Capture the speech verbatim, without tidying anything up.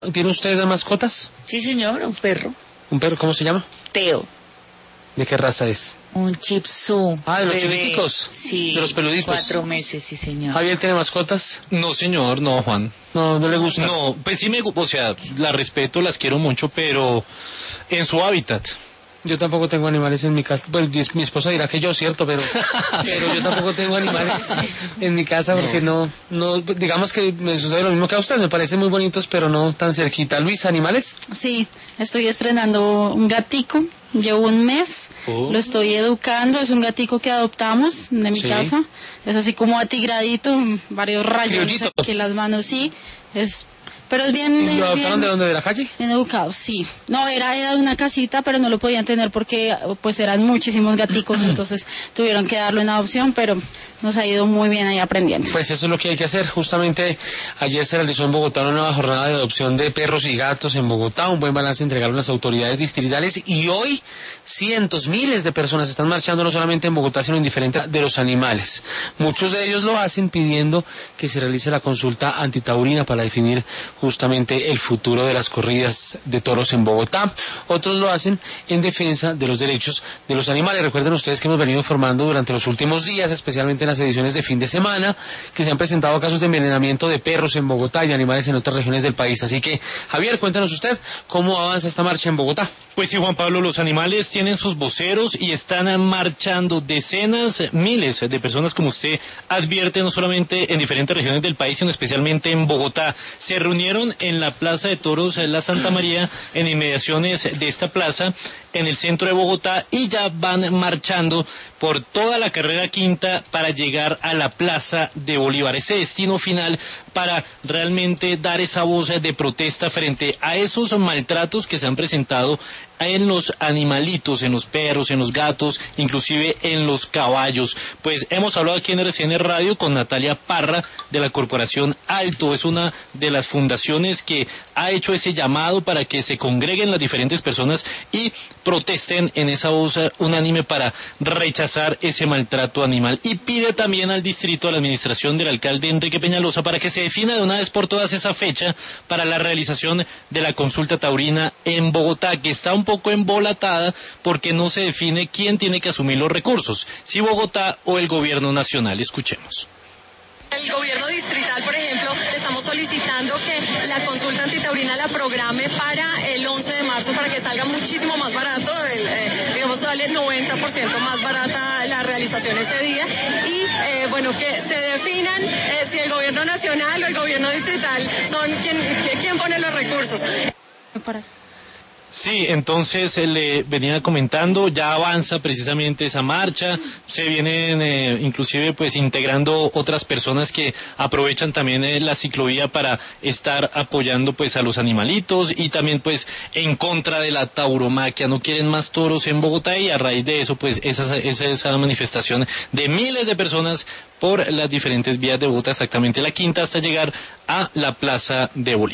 ¿tiene usted mascotas? Sí, señor, un perro. ¿Un perro? ¿Cómo se llama? Teo. ¿De qué raza es? Un Shih Tzu. Ah, de los bebé. chiquiticos. Sí. De los peluditos. Cuatro meses, sí, señor. ¿Javier tiene mascotas? No, señor, no, Juan. No, no le gusta. No, pues sí me gusta, o sea, las respeto, las quiero mucho, pero en su hábitat. Yo tampoco tengo animales en mi casa. Pues mi esposa dirá que yo, cierto, pero, pero yo tampoco tengo animales en mi casa porque no. no, no, digamos que me sucede lo mismo que a usted, me parecen muy bonitos, pero no tan cerquita. Luis, ¿animales? Sí, estoy estrenando un gatico, llevo un mes, Oh. lo estoy educando, es un gatico que adoptamos de mi Sí. casa, es así como atigradito, varios rayones Criollito. aquí en las manos, sí, es, pero es bien, ¿Y es lo adoptaron bien, de dónde? ¿De la calle? bien educado, sí. No, era, era de una casita, pero no lo podían tener porque pues eran muchísimos gaticos, entonces tuvieron que darlo en adopción, pero nos ha ido muy bien ahí aprendiendo. Pues eso es lo que hay que hacer. Justamente ayer se realizó en Bogotá una nueva jornada de adopción de perros y gatos en Bogotá. Un buen balance entregaron las autoridades distritales y hoy cientos, miles de personas están marchando no solamente en Bogotá, sino en diferentes de los animales. Muchos de ellos lo hacen pidiendo que se realice la consulta antitaurina para definir justamente el futuro de las corridas de toros en Bogotá. Otros lo hacen en defensa de los derechos de los animales. Recuerden ustedes que hemos venido informando durante los últimos días, especialmente en las ediciones de fin de semana, que se han presentado casos de envenenamiento de perros en Bogotá y animales en otras regiones del país. Así que, Javier, cuéntanos usted cómo avanza esta marcha en Bogotá. Pues sí, Juan Pablo, los animales tienen sus voceros y están marchando decenas, miles de personas, como usted advierte, no solamente en diferentes regiones del país, sino especialmente en Bogotá. Se reunieron en la Plaza de Toros La Santa María, en inmediaciones de esta plaza, en el centro de Bogotá, y ya van marchando por toda la carrera quinta para llegar a la Plaza de Bolívar, ese destino final para realmente dar esa voz de protesta frente a esos maltratos que se han presentado en los animalitos, en los perros, en los gatos, inclusive en los caballos. Pues hemos hablado aquí en R C N Radio con Natalia Parra de la Corporación Alto. Es una de las fundaciones que ha hecho ese llamado para que se congreguen las diferentes personas y protesten en esa voz unánime para rechazar ese maltrato animal. Y pide también al distrito, a la administración del alcalde Enrique Peñalosa, para que se defina de una vez por todas esa fecha para la realización de la consulta taurina en Bogotá, que está un poco embolatada porque no se define quién tiene que asumir los recursos, si Bogotá o el gobierno nacional. Escuchemos. El gobierno distrital, por ejemplo, le estamos solicitando que la consulta antitaurina la programe para el once de marzo para que salga muchísimo más barato, el, eh, digamos, sale noventa por ciento más barata la realización ese día y, eh, bueno, que se definan eh, si el gobierno nacional o el gobierno distrital son quien, quien pone los recursos. Para... Sí, entonces eh, le venía comentando, ya avanza precisamente esa marcha, se vienen eh, inclusive pues integrando otras personas que aprovechan también eh, la ciclovía para estar apoyando pues a los animalitos y también pues en contra de la tauromaquia. No quieren más toros en Bogotá y a raíz de eso pues esa, esa, esa manifestación de miles de personas por las diferentes vías de Bogotá, exactamente la quinta, hasta llegar a la Plaza de Bolívar.